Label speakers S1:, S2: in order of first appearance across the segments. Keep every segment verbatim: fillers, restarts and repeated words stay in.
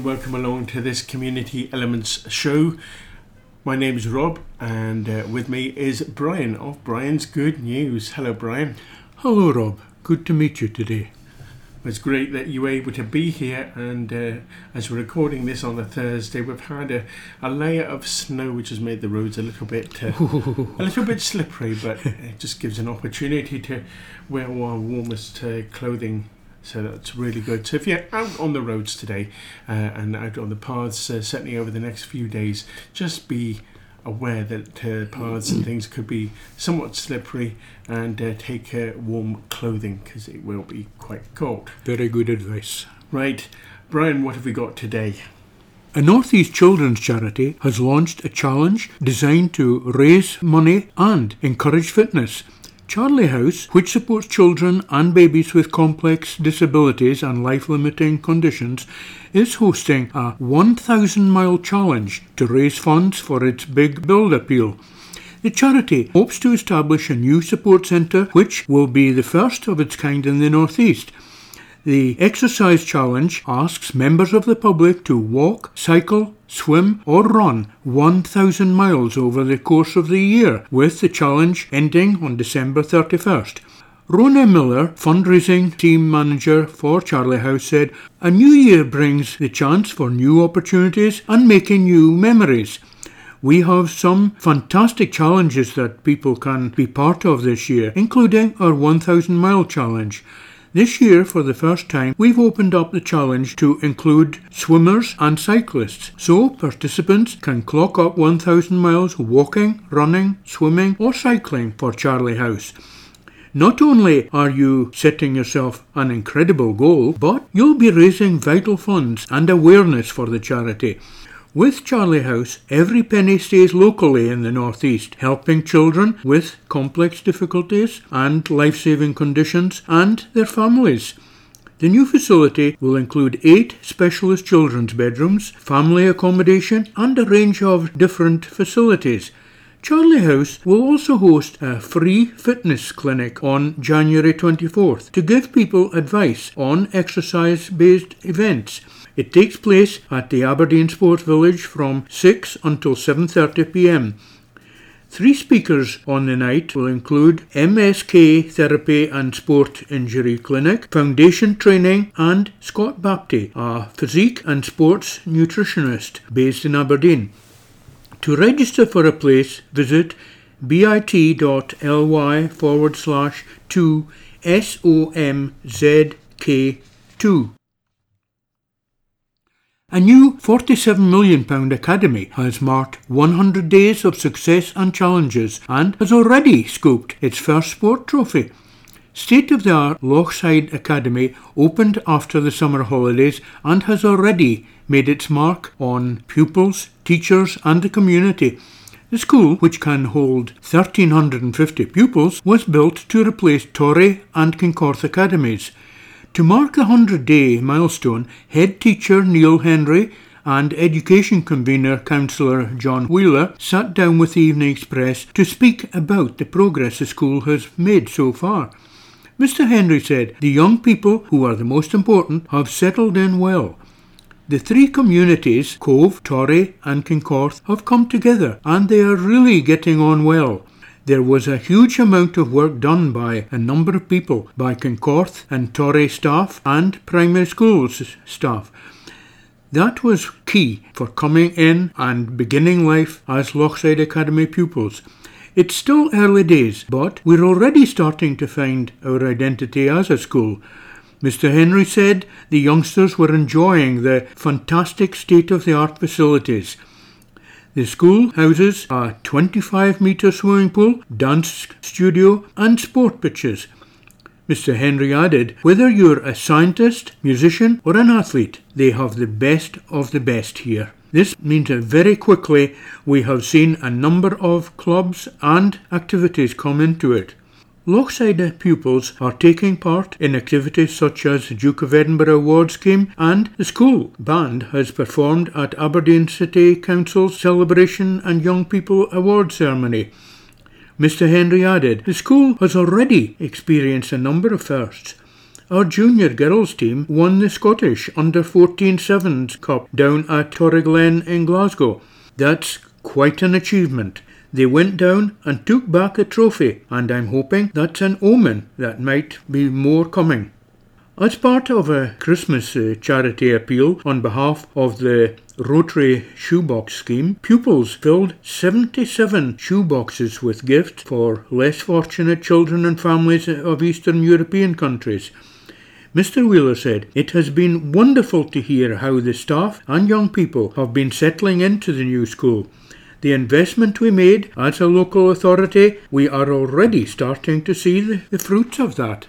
S1: welcome along to this Community Elements show. My name is Rob, and uh, with me is Brian of Brian's Good News. Hello, Brian.
S2: Hello, Rob. Good to meet you today.
S1: It's great that you were able to be here, and uh, as we're recording this on a Thursday, we've had a, a layer of snow which has made the roads a little bit uh, a little bit slippery, but it just gives an opportunity to wear our warmest uh, clothing. So that's really good. So if you're out on the roads today uh, and out on the paths, uh, certainly over the next few days, just be aware that uh, paths and things could be somewhat slippery, and uh, take uh, warm clothing because it will be quite cold.
S2: Very good advice.
S1: Right. Brian, what have we got today?
S2: A North East Children's Charity has launched a challenge designed to raise money and encourage fitness. Charlie House, which supports children and babies with complex disabilities and life-limiting conditions, is hosting a one thousand mile challenge to raise funds for its Big Build appeal. The charity hopes to establish a new support centre which will be the first of its kind in the North East. The exercise challenge asks members of the public to walk, cycle, swim or run one thousand miles over the course of the year, with the challenge ending on December thirty-first. Rona Miller, fundraising team manager for Charlie House, said, "A new year brings the chance for new opportunities and making new memories. We have some fantastic challenges that people can be part of this year, including our one thousand mile challenge. This year, for the first time, we've opened up the challenge to include swimmers and cyclists, so participants can clock up one thousand miles walking, running, swimming or cycling for Charlie House. Not only are you setting yourself an incredible goal, but you'll be raising vital funds and awareness for the charity. With Charlie House, every penny stays locally in the North East, helping children with complex difficulties and life-saving conditions and their families. The new facility will include eight specialist children's bedrooms, family accommodation and a range of different facilities. Charlie House will also host a free fitness clinic on January twenty-fourth to give people advice on exercise-based events. It takes place at the Aberdeen Sports Village from six until seven thirty p m. Three speakers on the night will include M S K Therapy and Sport Injury Clinic, Foundation Training and Scott Bapty, a physique and sports nutritionist based in Aberdeen. To register for a place, visit bit.ly forward slash 2 SOMZK2. A new forty-seven million pounds academy has marked one hundred days of success and challenges and has already scooped its first sport trophy. State-of-the-art Lochside Academy opened after the summer holidays and has already made its mark on pupils, teachers and the community. The school, which can hold one thousand three hundred fifty pupils, was built to replace Torry and Kincorth academies. To mark the one hundred day milestone, head teacher Neil Henry and education convener councillor John Wheeler sat down with the Evening Express to speak about the progress the school has made so far. Mister Henry said the young people, who are the most important, have settled in well. The three communities, Cove, Torry and Kincorth, have come together and they are really getting on well. There was a huge amount of work done by a number of people, by Kincorth and Torry staff and primary schools staff. That was key for coming in and beginning life as Lochside Academy pupils. It's still early days, but we're already starting to find our identity as a school. Mister Henry said the youngsters were enjoying the fantastic state-of-the-art facilities. The school houses a twenty-five metre swimming pool, dance studio and sport pitches. Mister Henry added, whether you're a scientist, musician or an athlete, they have the best of the best here. This means that very quickly we have seen a number of clubs and activities come into it. Lochside pupils are taking part in activities such as the Duke of Edinburgh Award Scheme, and the school band has performed at Aberdeen City Council's Celebration and Young People Award Ceremony. Mister Henry added, the school has already experienced a number of firsts. our junior girls team won the Scottish under fourteen Sevens Cup down at Torriglen in Glasgow. That's quite an achievement. They went down and took back a trophy, and I'm hoping that's an omen that might be more coming. As part of a Christmas uh, charity appeal on behalf of the Rotary Shoebox Scheme, pupils filled seventy-seven shoeboxes with gifts for less fortunate children and families of Eastern European countries. Mister Wheeler said, "It has been wonderful to hear how the staff and young people have been settling into the new school. The investment we made as a local authority, we are already starting to see the, the fruits of that."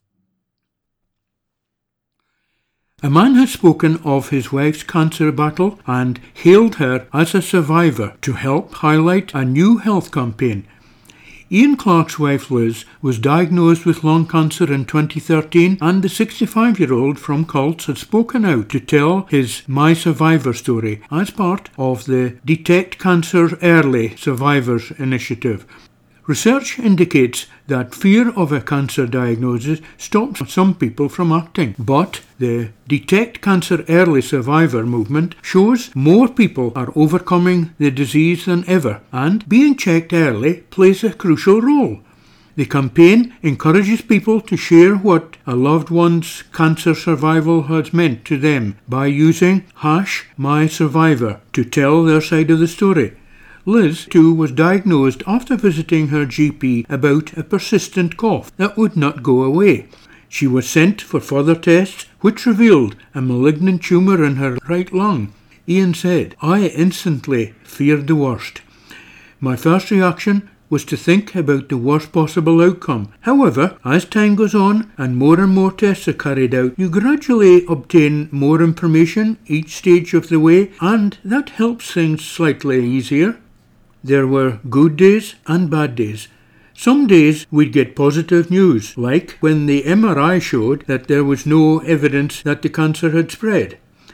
S2: A man has spoken of his wife's cancer battle and hailed her as a survivor to help highlight a new health campaign. Ian Clark's wife Liz was diagnosed with lung cancer in twenty thirteen, and the sixty-five-year-old from Cults had spoken out to tell his My Survivor story as part of the Detect Cancer Early Survivors initiative. Research indicates that fear of a cancer diagnosis stops some people from acting, but the Detect Cancer Early Survivor movement shows more people are overcoming the disease than ever, and being checked early plays a crucial role. The campaign encourages people to share what a loved one's cancer survival has meant to them by using hash MySurvivor to tell their side of the story. Liz, too, was diagnosed after visiting her G P about a persistent cough that would not go away. She was sent for further tests, which revealed a malignant tumour in her right lung. Ian said, "I instantly feared the worst. My first reaction was to think about the worst possible outcome. However, as time goes on and more and more tests are carried out, you gradually obtain more information each stage of the way, and that helps things slightly easier." There were good days and bad days. Some days we'd get positive news, like when the M R I showed that there was no evidence that the cancer had spread.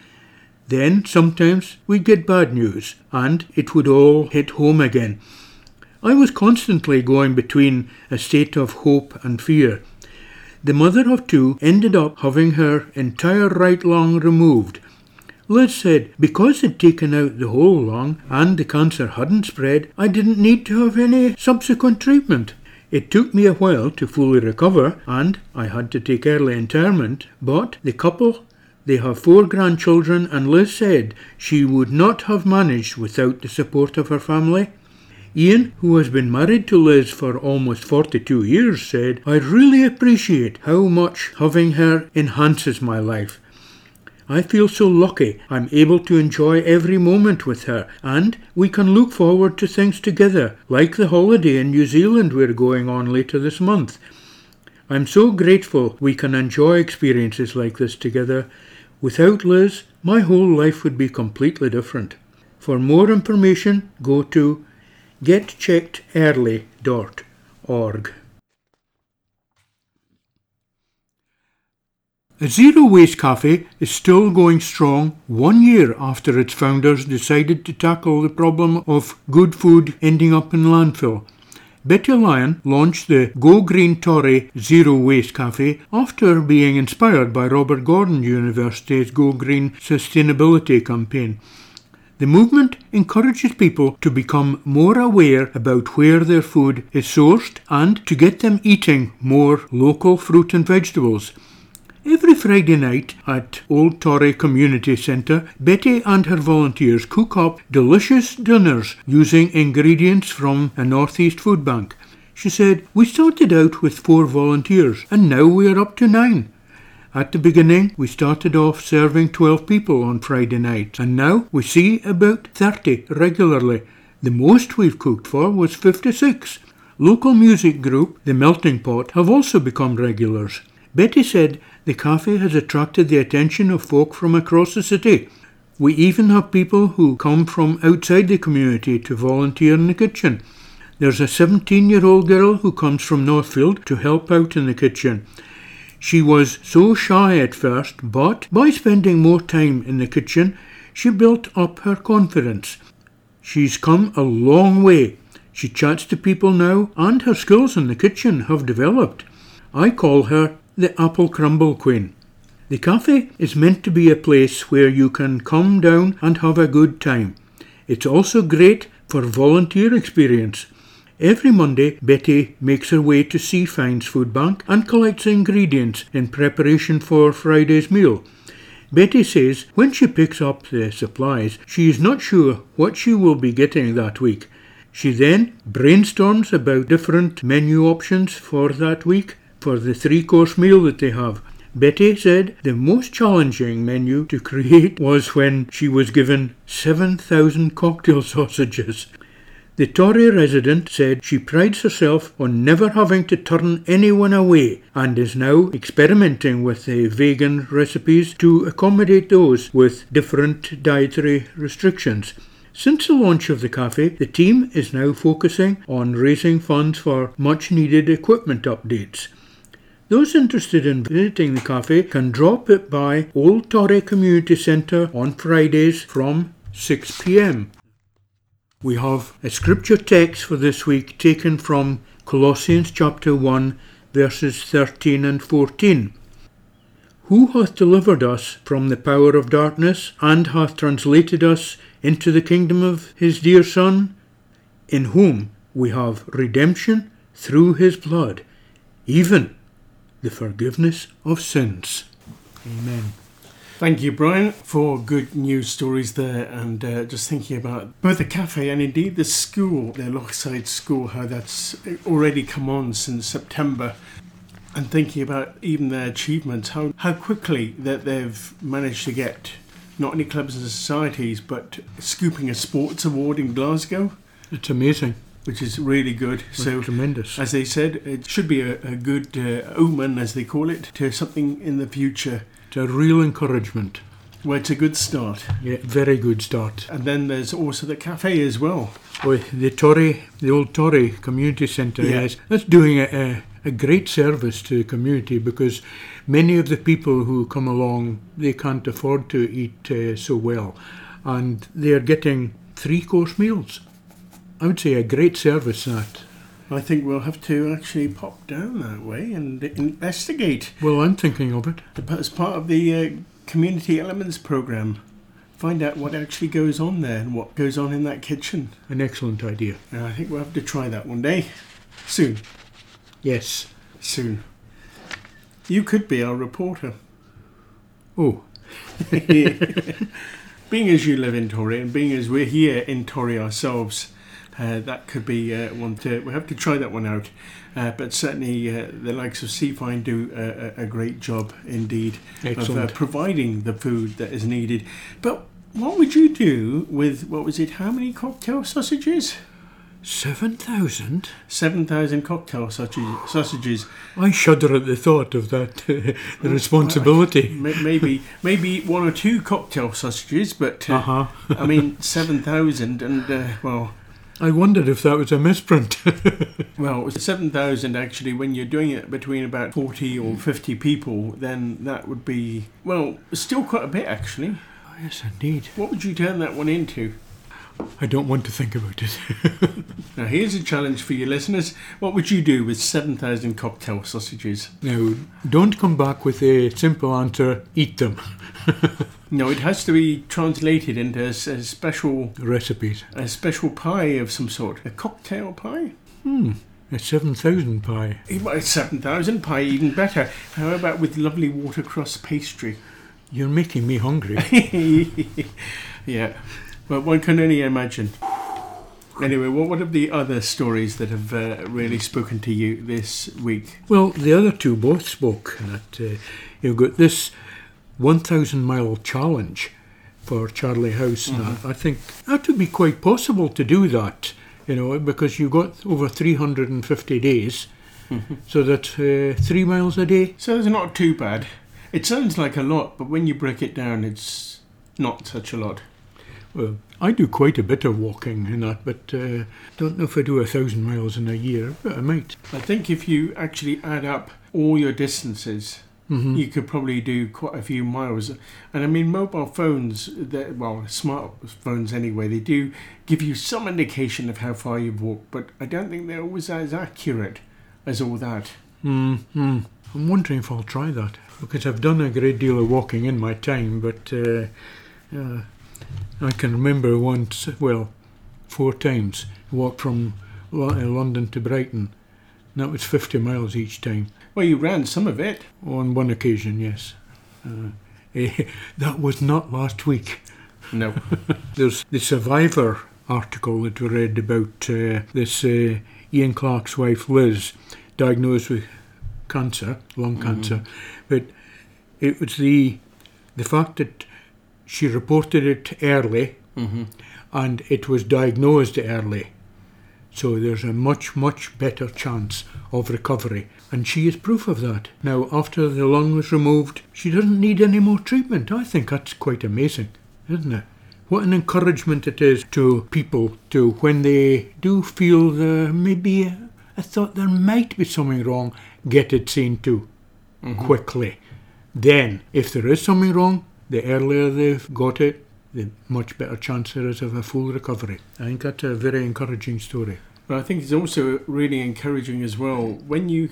S2: Then sometimes we'd get bad news, and it would all hit home again. I was constantly going between a state of hope and fear. The mother of two ended up having her entire right lung removed. Liz said, "Because they'd taken out the whole lung and the cancer hadn't spread, I didn't need to have any subsequent treatment. It took me a while to fully recover, and I had to take early interment, but the couple, they have four grandchildren, and Liz said she would not have managed without the support of her family." Ian, who has been married to Liz for almost forty-two years, said, "I really appreciate how much having her enhances my life. I feel so lucky I'm able to enjoy every moment with her, and we can look forward to things together, like the holiday in New Zealand we're going on later this month. I'm so grateful we can enjoy experiences like this together. Without Liz, my whole life would be completely different." For more information, go to get checked early dot org. A Zero Waste Cafe is still going strong one year after its founders decided to tackle the problem of good food ending up in landfill. Betty Lyon launched the Go Green Torry Zero Waste Cafe after being inspired by Robert Gordon University's Go Green Sustainability campaign. The movement encourages people to become more aware about where their food is sourced and to get them eating more local fruit and vegetables. Every Friday night at Old Torry Community Centre, Betty and her volunteers cook up delicious dinners using ingredients from a Northeast food bank. She said, "We started out with four volunteers and now we are up to nine. At the beginning, we started off serving twelve people on Friday night, and now we see about thirty regularly. The most we've cooked for was fifty-six. Local music group, The Melting Pot, have also become regulars." Betty said the cafe has attracted the attention of folk from across the city. "We even have people who come from outside the community to volunteer in the kitchen. There's a seventeen-year-old girl who comes from Northfield to help out in the kitchen. She was so shy at first, but by spending more time in the kitchen, she built up her confidence. She's come a long way. She chats to people now, and her skills in the kitchen have developed. I call her the Apple Crumble Queen. The cafe is meant to be a place where you can come down and have a good time. It's also great for volunteer experience. Every Monday, Betty makes her way to Sea Finds Food Bank and collects ingredients in preparation for Friday's meal. Betty says when she picks up the supplies, she is not sure what she will be getting that week. She then brainstorms about different menu options for that week for the three-course meal that they have. Betty said the most challenging menu to create was when she was given seven thousand cocktail sausages. The Tory resident said she prides herself on never having to turn anyone away and is now experimenting with the vegan recipes to accommodate those with different dietary restrictions. Since the launch of the cafe, the team is now focusing on raising funds for much needed equipment updates. Those interested in visiting the cafe can drop it by Old Tory Community Centre on Fridays from six p m. We have a scripture text for this week taken from Colossians chapter one, verses thirteen and fourteen. Who hath delivered us from the power of darkness, and hath translated us into the kingdom of his dear Son, in whom we have redemption through his blood, even the forgiveness of sins. Amen.
S1: Thank you, Brian, for good news stories there, and uh, just thinking about both the cafe and indeed the school, the Lochside School, how that's already come on since September, and thinking about even their achievements, how, how quickly that they've managed to get not only clubs and societies, but scooping a sports award in Glasgow.
S2: It's amazing.
S1: Which is really good.
S2: That's
S1: so
S2: tremendous.
S1: As they said, it should be a, a good uh, omen, as they call it, to something in the future.
S2: It's a real encouragement.
S1: Well, it's a good start.
S2: Yeah, very good start.
S1: And then there's also the cafe as well.
S2: Well, the Tory, the Old Tory Community Centre,
S1: Yeah.
S2: yes, that's doing a, a, a great service to the community, because many of the people who come along, they can't afford to eat uh, so well, and they're getting three-course meals. I would say a great service, that.
S1: I think we'll have to actually pop down that way and investigate.
S2: Well, I'm thinking of it.
S1: As part of the uh, Community Elements programme. Find out what actually goes on there and what goes on in that kitchen.
S2: An excellent idea.
S1: And I think we'll have to try that one day. Soon.
S2: Yes.
S1: Soon. You could be our reporter.
S2: Oh.
S1: Being as you live in Tory and being as we're here in Tory ourselves, Uh, that could be uh, one to, we'll have to try that one out. Uh, but certainly uh, the likes of Sea Find do a, a great job indeed
S2: Excellent.
S1: of uh, providing the food that is needed. But what would you do with, what was it, how many cocktail sausages?
S2: Seven thousand?
S1: seven thousand cocktail sausages. sausages.
S2: I shudder at the thought of that, uh, the responsibility.
S1: May- Maybe maybe one or two cocktail sausages, but uh,
S2: Uh-huh.
S1: I mean seven thousand and, uh, well...
S2: I wondered if that was a misprint.
S1: Well, it was seven thousand actually. When you're doing it between about forty or fifty people, then that would be, well, still quite a bit actually.
S2: Oh, yes, indeed.
S1: What would you turn that one into?
S2: I don't want to think about it.
S1: Now, here's a challenge for you listeners. What would you do with seven thousand cocktail sausages?
S2: Now, don't come back with a simple answer, eat them.
S1: No, it has to be translated into a, a special
S2: Recipes.
S1: a special pie of some sort. A cocktail pie?
S2: Hmm, a seven thousand pie.
S1: Well, seven thousand pie, even better. How about with lovely watercress pastry?
S2: You're making me hungry.
S1: Yeah, well, one can only imagine. Anyway, what what are the other stories that have uh, really spoken to you this week?
S2: Well, the other two both spoke. That uh, you've got this one thousand mile challenge for Charlie House.
S1: Mm-hmm.
S2: And I think that would be quite possible to do that, you know, because you've got over three hundred fifty days,
S1: Mm-hmm.
S2: so that's uh, three miles a day.
S1: So it's not too bad. It sounds like a lot, but when you break it down, it's not such a lot.
S2: Well, I do quite a bit of walking in that, but uh, don't know if I do a thousand miles in a year, but I might.
S1: I think if you actually add up all your distances,
S2: Mm-hmm.
S1: you could probably do quite a few miles. And I mean, mobile phones, they're- well, smartphones anyway, they do give you some indication of how far you've walked, but I don't think they're always as accurate as all that.
S2: Mm-hmm. I'm wondering if I'll try that, because I've done a great deal of walking in my time, but uh, uh, I can remember once, well, four times, walked from Lo- uh, London to Brighton. And that was fifty miles each time.
S1: Well, you ran some of it.
S2: On one occasion, yes. Uh, eh, that was not last week.
S1: No.
S2: There's the Survivor article that we read about uh, this uh, Ian Clarke's wife Liz, diagnosed with cancer, lung cancer. Mm. But it was the the fact that she reported it early, mm-hmm. and it was diagnosed early. So there's a much, much better chance of recovery. And she is proof of that. Now, after the lung was removed, she doesn't need any more treatment. I think that's quite amazing, isn't it? What an encouragement it is to people to, when they do feel there maybe a, a thought there might be something wrong, get it seen to mm-hmm. quickly. Then, if there is something wrong, the earlier they've got it, the much better chance there is of a full recovery. I think that's a very encouraging story.
S1: But I think it's also really encouraging as well when you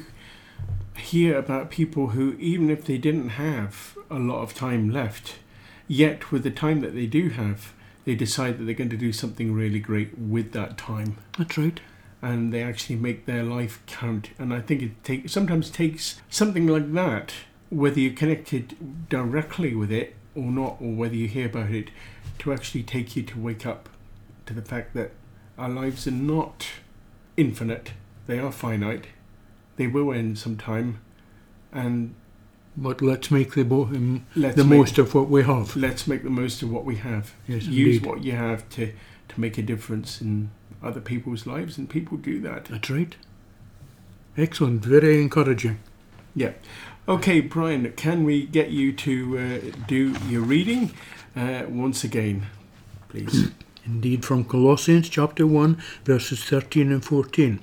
S1: hear about people who, even if they didn't have a lot of time left, yet with the time that they do have, they decide that they're going to do something really great with that time.
S2: That's right.
S1: And they actually make their life count. And I think it take, sometimes takes something like that, whether you're connected directly with it or not, or whether you hear about it, to actually take you to wake up to the fact that our lives are not infinite. They are finite. They will end sometime. And
S2: but let's make the, bo- um,
S1: let's
S2: the
S1: make,
S2: most of what we have.
S1: Let's make the most of what we have.
S2: Yes,
S1: Use
S2: indeed.
S1: what you have to, to make a difference in other people's lives, and people do that.
S2: That's right. Excellent. Very encouraging.
S1: Yeah. Okay, Brian, can we get you to uh, do your reading uh, once again, please?
S2: Indeed, from Colossians chapter one, verses thirteen and fourteen.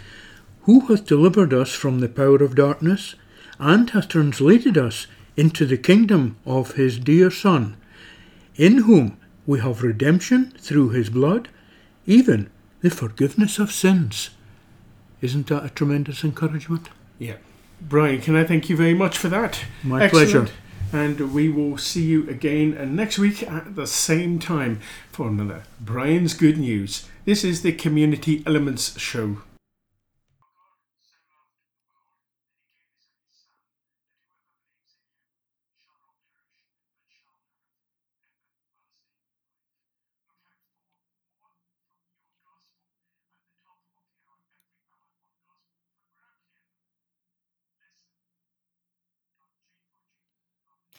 S2: Who hath delivered us from the power of darkness, and hath translated us into the kingdom of his dear Son, in whom we have redemption through his blood, even the forgiveness of sins. Isn't that a tremendous encouragement?
S1: Yeah. Brian, can I thank you very much for that?
S2: My
S1: Excellent.
S2: pleasure.
S1: And we will see you again uh, next week at the same time for another Brian's Good News. This is the Community Elements Show.